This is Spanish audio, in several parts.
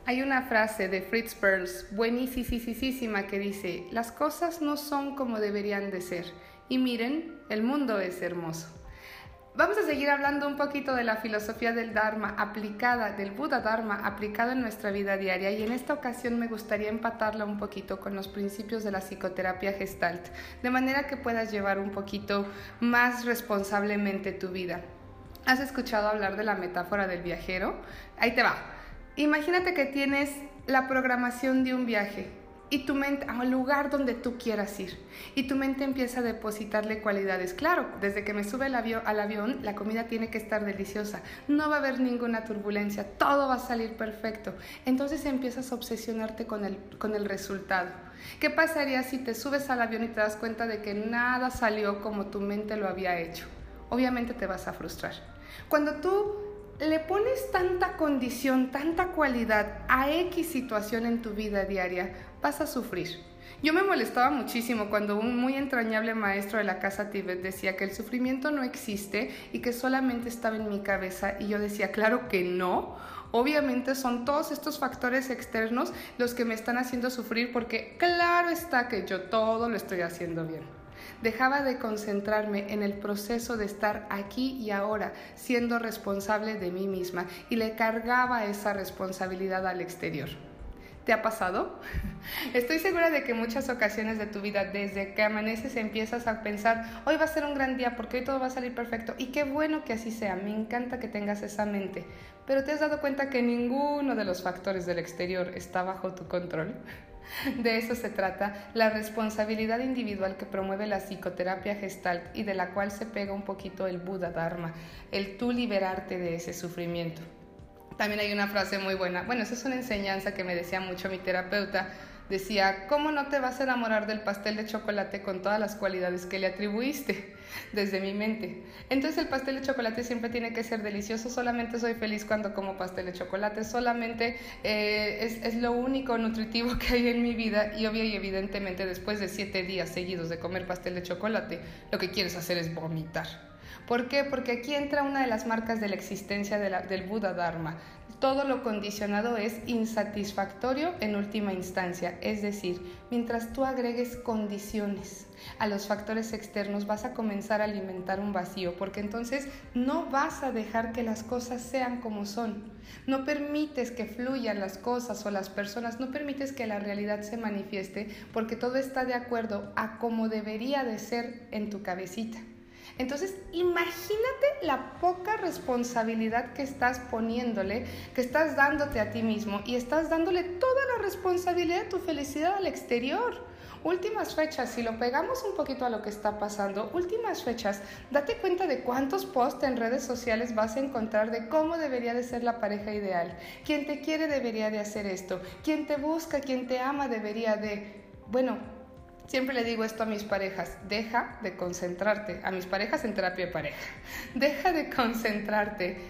Hay una frase de Fritz Perls buenísima que dice: las cosas no son como deberían de ser. Y miren, el mundo es hermoso. Vamos a seguir hablando un poquito de la filosofía del Dharma aplicada, del Buda Dharma aplicado en nuestra vida diaria, y en esta ocasión me gustaría empatarla un poquito con los principios de la psicoterapia Gestalt, de manera que puedas llevar un poquito más responsablemente tu vida. ¿Has escuchado hablar de la metáfora del viajero? Ahí te va. Imagínate que tienes la programación de un viaje y tu mente a un lugar donde tú quieras ir, y tu mente empieza a depositarle cualidades. Claro, desde que me sube al avión, la comida tiene que estar deliciosa, no va a haber ninguna turbulencia, todo va a salir perfecto. Entonces empiezas a obsesionarte con el resultado. ¿Qué pasaría si te subes al avión y te das cuenta de que nada salió como tu mente lo había hecho? Obviamente te vas a frustrar. Cuando tú le pones tanta condición, tanta cualidad a X situación en tu vida diaria, vas a sufrir. Yo me molestaba muchísimo cuando un muy entrañable maestro de la Casa Tíbet decía que el sufrimiento no existe y que solamente estaba en mi cabeza, y yo decía, claro que no. Obviamente son todos estos factores externos los que me están haciendo sufrir, porque claro está que yo todo lo estoy haciendo bien. Dejaba de concentrarme en el proceso de estar aquí y ahora, siendo responsable de mí misma, y le cargaba esa responsabilidad al exterior. ¿Te ha pasado? Estoy segura de que en muchas ocasiones de tu vida, desde que amaneces, empiezas a pensar: hoy va a ser un gran día porque hoy todo va a salir perfecto, y qué bueno que así sea, me encanta que tengas esa mente, pero ¿te has dado cuenta que ninguno de los factores del exterior está bajo tu control? De eso se trata la responsabilidad individual que promueve la psicoterapia Gestalt, y de la cual se pega un poquito el Buda Dharma, el tú liberarte de ese sufrimiento. También hay una frase muy buena, bueno, esa es una enseñanza que me decía mucho mi terapeuta. Decía: ¿cómo no te vas a enamorar del pastel de chocolate con todas las cualidades que le atribuiste? Desde mi mente. Entonces el pastel de chocolate siempre tiene que ser delicioso, solamente soy feliz cuando como pastel de chocolate, solamente es lo único nutritivo que hay en mi vida, y obvio y evidentemente después de 7 días seguidos de comer pastel de chocolate, lo que quieres hacer es vomitar. ¿Por qué? Porque aquí entra una de las marcas de la existencia del Buda Dharma. Todo lo condicionado es insatisfactorio en última instancia, es decir, mientras tú agregues condiciones a los factores externos, vas a comenzar a alimentar un vacío, porque entonces no vas a dejar que las cosas sean como son. No permites que fluyan las cosas o las personas, no permites que la realidad se manifieste, porque todo está de acuerdo a cómo debería de ser en tu cabecita. Entonces, imagínate la poca responsabilidad que estás poniéndole, que estás dándote a ti mismo, y estás dándole toda la responsabilidad de tu felicidad al exterior. Últimas fechas, si lo pegamos un poquito a lo que está pasando, últimas fechas, date cuenta de cuántos posts en redes sociales vas a encontrar de cómo debería de ser la pareja ideal. Quien te quiere debería de hacer esto, quien te busca, quien te ama debería de... Bueno, siempre le digo esto a mis parejas: deja de concentrarte, a mis parejas en terapia de pareja, deja de concentrarte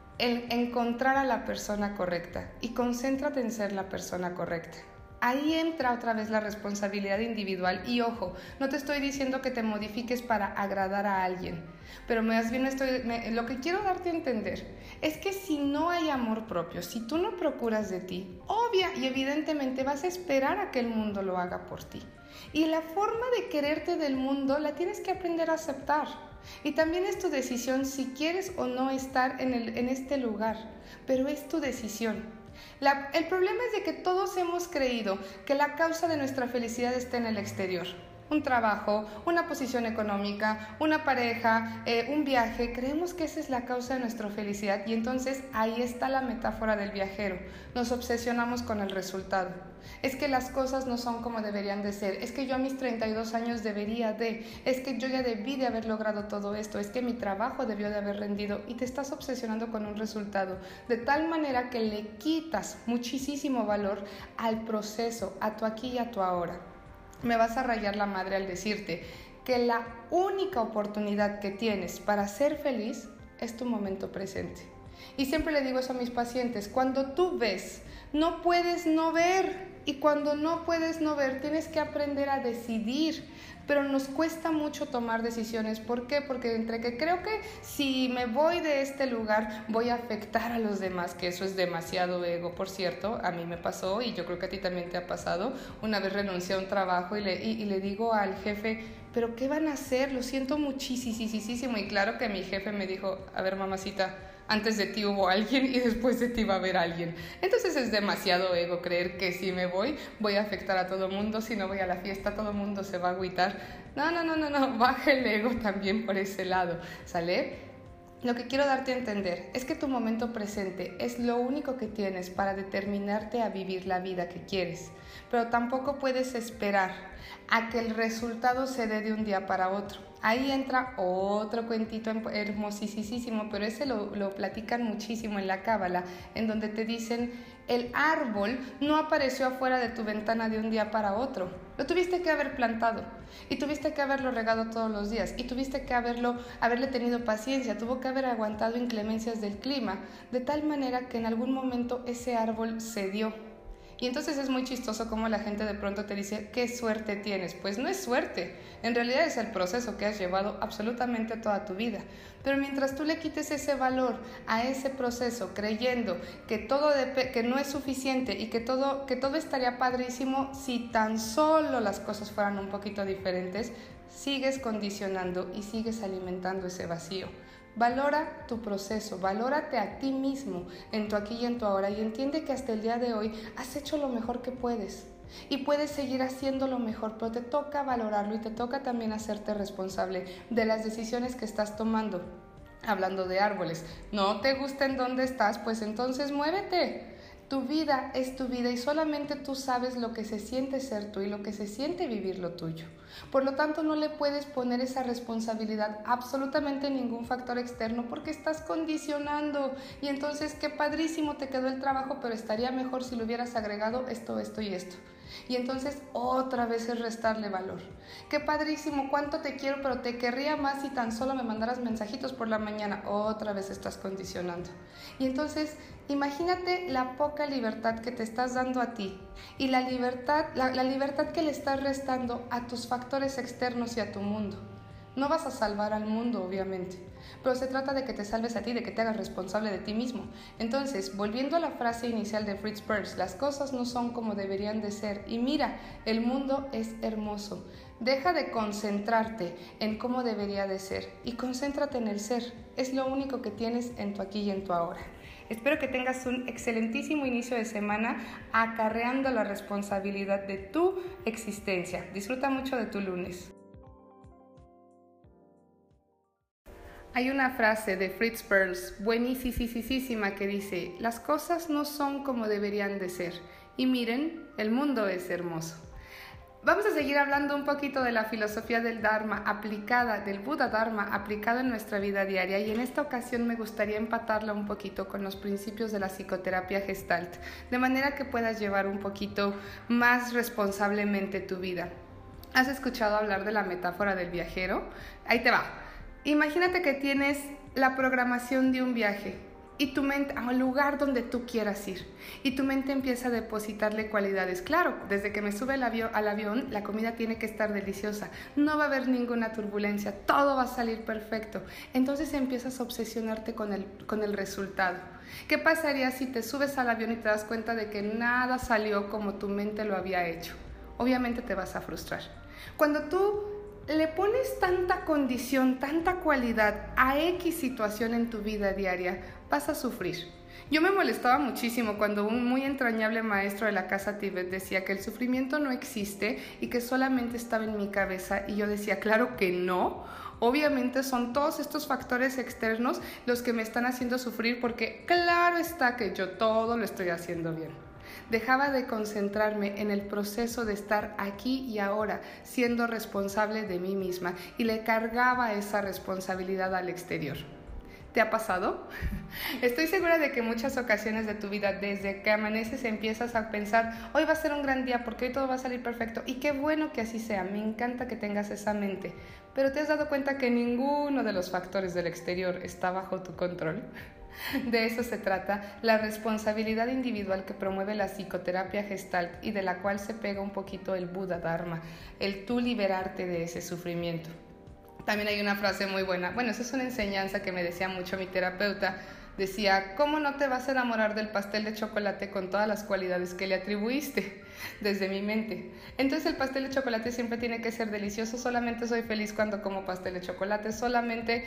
en encontrar a la persona correcta y concéntrate en ser la persona correcta. Ahí entra otra vez la responsabilidad individual, y ojo, no te estoy diciendo que te modifiques para agradar a alguien, pero más bien lo que quiero darte a entender es que si no hay amor propio, si tú no procuras de ti, obvia y evidentemente vas a esperar a que el mundo lo haga por ti. Y la forma de quererte del mundo la tienes que aprender a aceptar. Y también es tu decisión si quieres o no estar en este lugar, pero es tu decisión. El problema es de que todos hemos creído que la causa de nuestra felicidad está en el exterior. Un trabajo, una posición económica, una pareja, un viaje. Creemos que esa es la causa de nuestra felicidad, y entonces ahí está la metáfora del viajero. Nos obsesionamos con el resultado. Es que las cosas no son como deberían de ser. Es que yo a mis 32 años debería de. Es que yo ya debí de haber logrado todo esto. Es que mi trabajo debió de haber rendido. Y te estás obsesionando con un resultado, de tal manera que le quitas muchísimo valor al proceso, a tu aquí y a tu ahora. Me vas a rayar la madre al decirte que la única oportunidad que tienes para ser feliz es tu momento presente. Y siempre le digo eso a mis pacientes: cuando tú ves, no puedes no ver. Y cuando no puedes no ver, tienes que aprender a decidir. Pero nos cuesta mucho tomar decisiones. ¿Por qué? Porque entre que creo que si me voy de este lugar voy a afectar a los demás, que eso es demasiado ego, por cierto. A mí me pasó y yo creo que a ti también te ha pasado. Una vez renuncié a un trabajo y le digo al jefe, ¿pero qué van a hacer? Lo siento muchísimo. Y claro que mi jefe me dijo, a ver, mamacita, antes de ti hubo alguien y después de ti va a haber alguien. Entonces es demasiado ego creer que si me voy a afectar a todo mundo, si no voy a la fiesta todo mundo se va a agüitar. No, baja el ego también por ese lado, ¿sale? Lo que quiero darte a entender es que tu momento presente es lo único que tienes para determinarte a vivir la vida que quieres, pero tampoco puedes esperar a que el resultado se dé de un día para otro. Ahí entra otro cuentito hermosísimo, pero ese lo platican muchísimo en la Cábala, en donde te dicen, el árbol no apareció afuera de tu ventana de un día para otro. Lo tuviste que haber plantado, y tuviste que haberlo regado todos los días, y tuviste que haberle tenido paciencia, tuvo que haber aguantado inclemencias del clima, de tal manera que en algún momento ese árbol se dio. Y entonces es muy chistoso como la gente de pronto te dice, ¿qué suerte tienes? Pues no es suerte, en realidad es el proceso que has llevado absolutamente toda tu vida. Pero mientras tú le quites ese valor a ese proceso, creyendo que que no es suficiente y que todo estaría padrísimo si tan solo las cosas fueran un poquito diferentes, sigues condicionando y sigues alimentando ese vacío. Valora tu proceso, valórate a ti mismo en tu aquí y en tu ahora y entiende que hasta el día de hoy has hecho lo mejor que puedes y puedes seguir haciendo lo mejor, pero te toca valorarlo y te toca también hacerte responsable de las decisiones que estás tomando. Hablando de árboles, ¿no te gusta en dónde estás? Pues entonces muévete. Tu vida es tu vida y solamente tú sabes lo que se siente ser tú y lo que se siente vivir lo tuyo. Por lo tanto, no le puedes poner esa responsabilidad a absolutamente ningún factor externo porque estás condicionando. Y entonces, qué padrísimo te quedó el trabajo, pero estaría mejor si le hubieras agregado esto y esto. Y entonces otra vez es restarle valor. Qué padrísimo, cuánto te quiero, pero te querría más si tan solo me mandaras mensajitos por la mañana. Otra vez estás condicionando. Y entonces imagínate la poca libertad que te estás dando a ti y la libertad que le estás restando a tus factores externos y a tu mundo. No vas a salvar al mundo, obviamente, pero se trata de que te salves a ti, de que te hagas responsable de ti mismo. Entonces, volviendo a la frase inicial de Fritz Perls, las cosas no son como deberían de ser. Y mira, el mundo es hermoso. Deja de concentrarte en cómo debería de ser y concéntrate en el ser. Es lo único que tienes en tu aquí y en tu ahora. Espero que tengas un excelentísimo inicio de semana acarreando la responsabilidad de tu existencia. Disfruta mucho de tu lunes. Hay una frase de Fritz Perls buenísima que dice, las cosas no son como deberían de ser. Y miren, el mundo es hermoso. Vamos a seguir hablando un poquito de la filosofía del Dharma aplicada, del Buda Dharma aplicado en nuestra vida diaria y en esta ocasión me gustaría empatarla un poquito con los principios de la psicoterapia Gestalt, de manera que puedas llevar un poquito más responsablemente tu vida. ¿Has escuchado hablar de la metáfora del viajero? Ahí te va. Imagínate que tienes la programación de un viaje y tu mente a un lugar donde tú quieras ir y tu mente empieza a depositarle cualidades. Claro, desde que me sube al avión, la comida tiene que estar deliciosa, no va a haber ninguna turbulencia, todo va a salir perfecto. Entonces empiezas a obsesionarte con el resultado. ¿Qué pasaría si te subes al avión y te das cuenta de que nada salió como tu mente lo había hecho? Obviamente te vas a frustrar. Cuando tú le pones tanta condición, tanta cualidad a X situación en tu vida diaria, vas a sufrir. Yo me molestaba muchísimo cuando un muy entrañable maestro de la casa Tíbet decía que el sufrimiento no existe y que solamente estaba en mi cabeza y yo decía, claro que no. Obviamente son todos estos factores externos los que me están haciendo sufrir porque claro está que yo todo lo estoy haciendo bien. Dejaba de concentrarme en el proceso de estar aquí y ahora, siendo responsable de mí misma y le cargaba esa responsabilidad al exterior. ¿Te ha pasado? Estoy segura de que en muchas ocasiones de tu vida, desde que amaneces, empiezas a pensar, hoy va a ser un gran día porque hoy todo va a salir perfecto. Y qué bueno que así sea, me encanta que tengas esa mente. Pero ¿te has dado cuenta que ninguno de los factores del exterior está bajo tu control? De eso se trata la responsabilidad individual que promueve la psicoterapia Gestalt y de la cual se pega un poquito el Buda Dharma, el tú liberarte de ese sufrimiento. También hay una frase muy buena, bueno, esa es una enseñanza que me decía mucho mi terapeuta, decía, ¿cómo no te vas a enamorar del pastel de chocolate con todas las cualidades que le atribuiste? Desde mi mente. Entonces el pastel de chocolate siempre tiene que ser delicioso, solamente soy feliz cuando como pastel de chocolate, solamente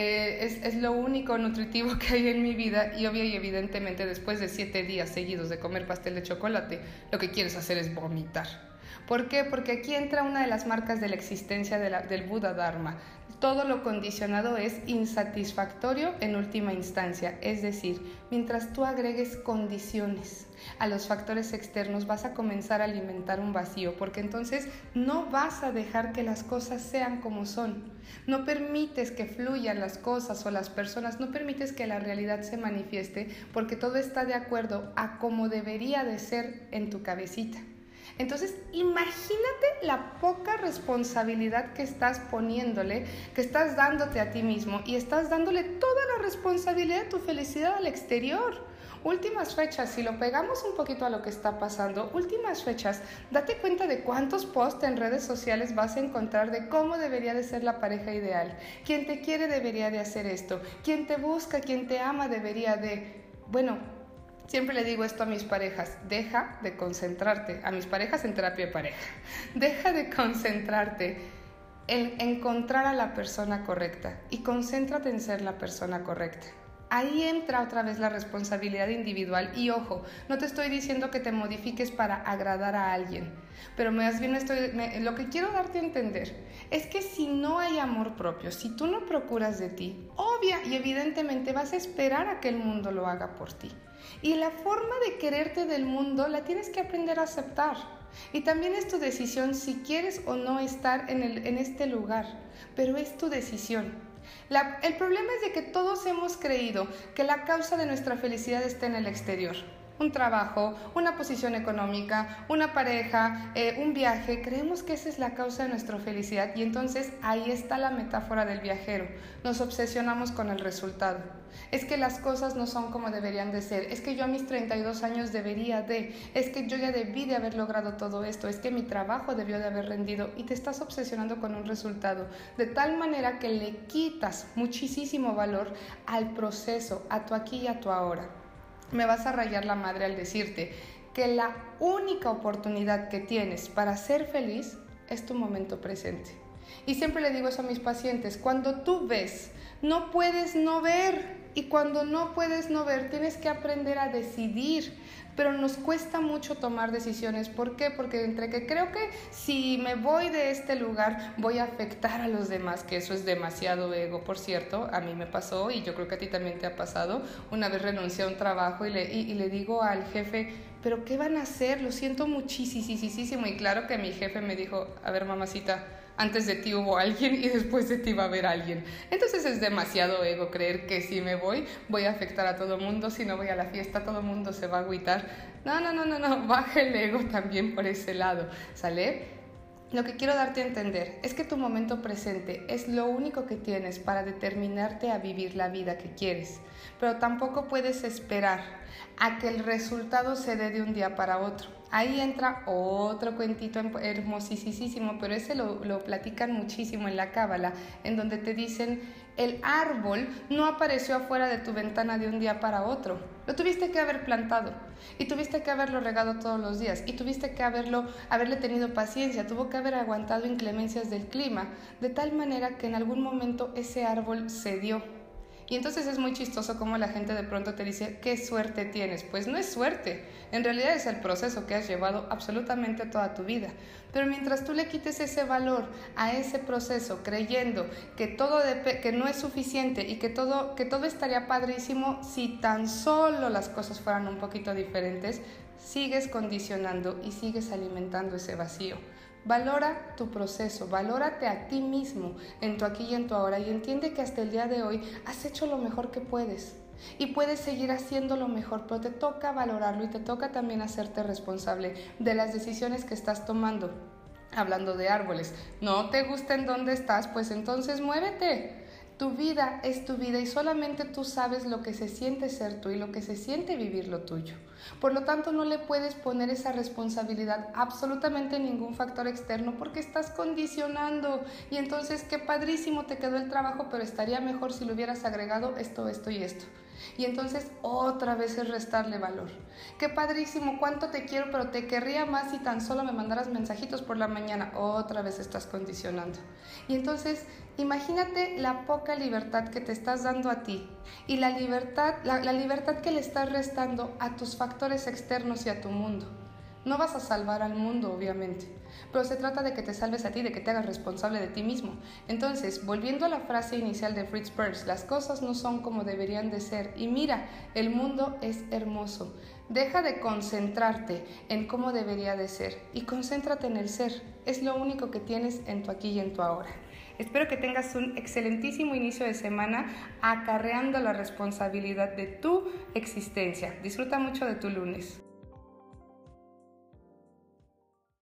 es lo único nutritivo que hay en mi vida y obvio y evidentemente después de 7 días seguidos de comer pastel de chocolate, lo que quieres hacer es vomitar. ¿Por qué? Porque aquí entra una de las marcas de la existencia del Buda Dharma. Todo lo condicionado es insatisfactorio en última instancia, es decir, mientras tú agregues condiciones a los factores externos vas a comenzar a alimentar un vacío, porque entonces no vas a dejar que las cosas sean como son. No permites que fluyan las cosas o las personas, no permites que la realidad se manifieste, porque todo está de acuerdo a cómo debería de ser en tu cabecita. Entonces, imagínate la poca responsabilidad que estás poniéndole, que estás dándote a ti mismo y estás dándole toda la responsabilidad de tu felicidad al exterior. Últimas fechas, si lo pegamos un poquito a lo que está pasando, últimas fechas, date cuenta de cuántos posts en redes sociales vas a encontrar de cómo debería de ser la pareja ideal. Quien te quiere debería de hacer esto, quien te busca, quien te ama debería de... Bueno, siempre le digo esto a mis parejas, deja de concentrarte, a mis parejas en terapia de pareja, deja de concentrarte en encontrar a la persona correcta y concéntrate en ser la persona correcta. Ahí entra otra vez la responsabilidad individual y ojo, no te estoy diciendo que te modifiques para agradar a alguien, pero más bien lo que quiero darte a entender es que si no hay amor propio, si tú no procuras de ti, obvia y evidentemente vas a esperar a que el mundo lo haga por ti. Y la forma de quererte del mundo la tienes que aprender a aceptar. Y también es tu decisión si quieres o no estar en este lugar, pero es tu decisión. El problema es de que todos hemos creído que la causa de nuestra felicidad está en el exterior. Un trabajo, una posición económica, una pareja, un viaje. Creemos que esa es la causa de nuestra felicidad y entonces ahí está la metáfora del viajero. Nos obsesionamos con el resultado. Es que las cosas no son como deberían de ser. Es que yo a mis 32 años debería de. Es que yo ya debí de haber logrado todo esto. Es que mi trabajo debió de haber rendido y te estás obsesionando con un resultado. De tal manera que le quitas muchísimo valor al proceso, a tu aquí y a tu ahora. Me vas a rayar la madre al decirte que la única oportunidad que tienes para ser feliz es tu momento presente. Y siempre le digo eso a mis pacientes, cuando tú ves, no puedes no ver. Y cuando no puedes no ver, tienes que aprender a decidir. Pero nos cuesta mucho tomar decisiones. ¿Por qué? Porque entre que creo que si me voy de este lugar voy a afectar a los demás, que eso es demasiado ego, por cierto, a mí me pasó y yo creo que a ti también te ha pasado. Una vez renuncié a un trabajo y le digo al jefe, ¿pero qué van a hacer? Lo siento muchísimo. Y claro que mi jefe me dijo, a ver mamacita, antes de ti hubo alguien y después de ti va a haber alguien. Entonces es demasiado ego creer que si me voy a afectar a todo mundo, si no voy a la fiesta todo mundo se va a agüitar. No, baja el ego también por ese lado, ¿sale? Lo que quiero darte a entender es que tu momento presente es lo único que tienes para determinarte a vivir la vida que quieres, pero tampoco puedes esperar a que el resultado se dé de un día para otro. Ahí entra otro cuentito hermosísimo, pero ese lo platican muchísimo en la Cábala, en donde te dicen, el árbol no apareció afuera de tu ventana de un día para otro. Lo tuviste que haber plantado y tuviste que haberlo regado todos los días y tuviste que haberle tenido paciencia, tuvo que haber aguantado inclemencias del clima, de tal manera que en algún momento ese árbol se dio. Y entonces es muy chistoso cómo la gente de pronto te dice, ¿qué suerte tienes? Pues no es suerte, en realidad es el proceso que has llevado absolutamente toda tu vida. Pero mientras tú le quites ese valor a ese proceso, creyendo que que no es suficiente y que todo estaría padrísimo si tan solo las cosas fueran un poquito diferentes, sigues condicionando y sigues alimentando ese vacío. Valora tu proceso, valórate a ti mismo en tu aquí y en tu ahora y entiende que hasta el día de hoy has hecho lo mejor que puedes y puedes seguir haciendo lo mejor, pero te toca valorarlo y te toca también hacerte responsable de las decisiones que estás tomando. Hablando de árboles, ¿no te gusta en dónde estás? Pues entonces muévete. Tu vida es tu vida y solamente tú sabes lo que se siente ser tú y lo que se siente vivir lo tuyo. Por lo tanto, no le puedes poner esa responsabilidad absolutamente ningún factor externo porque estás condicionando. Y entonces, qué padrísimo te quedó el trabajo, pero estaría mejor si le hubieras agregado esto, esto y esto. Y entonces otra vez es restarle valor. Qué padrísimo, cuánto te quiero, pero te querría más si tan solo me mandaras mensajitos por la mañana. Otra vez estás condicionando. Y entonces imagínate la poca libertad que te estás dando a ti y la libertad que le estás restando a tus factores externos y a tu mundo. No vas a salvar al mundo, obviamente, pero se trata de que te salves a ti, de que te hagas responsable de ti mismo. Entonces, volviendo a la frase inicial de Fritz Perls, las cosas no son como deberían de ser. Y mira, el mundo es hermoso. Deja de concentrarte en cómo debería de ser y concéntrate en el ser. Es lo único que tienes en tu aquí y en tu ahora. Espero que tengas un excelentísimo inicio de semana acarreando la responsabilidad de tu existencia. Disfruta mucho de tu lunes.